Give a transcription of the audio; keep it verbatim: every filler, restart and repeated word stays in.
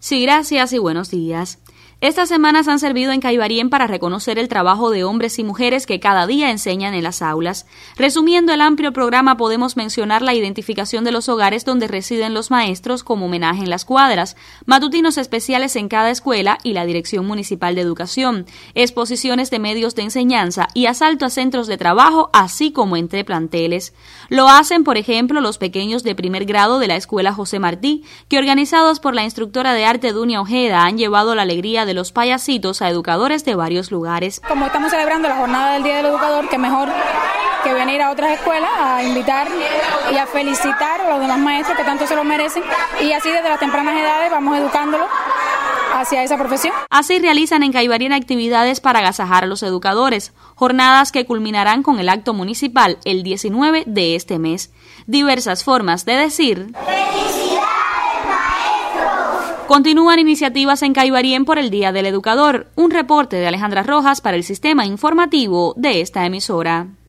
Sí, gracias y buenos días. Estas semanas han servido en Caibarien para reconocer el trabajo de hombres y mujeres que cada día enseñan en las aulas. Resumiendo el amplio programa, podemos mencionar la identificación de los hogares donde residen los maestros como homenaje en las cuadras, matutinos especiales en cada escuela y la Dirección Municipal de Educación, exposiciones de medios de enseñanza y asalto a centros de trabajo, así como entre planteles. Lo hacen, por ejemplo, los pequeños de primer grado de la Escuela José Martí, que organizados por la instructora de arte Dunia Ojeda han llevado la alegría de los payasitos a educadores de varios lugares. Como estamos celebrando la jornada del Día del Educador, que mejor que venir a otras escuelas a invitar y a felicitar a los demás maestros que tanto se lo merecen, y así desde las tempranas edades vamos educándolos hacia esa profesión. Así realizan en Caibarien actividades para agasajar a los educadores, jornadas que culminarán con el acto municipal el diecinueve de este mes. Diversas formas de decir continúan iniciativas en Caibarien por el Día del Educador. Un reporte de Alejandra Rojas para el Sistema Informativo de esta emisora.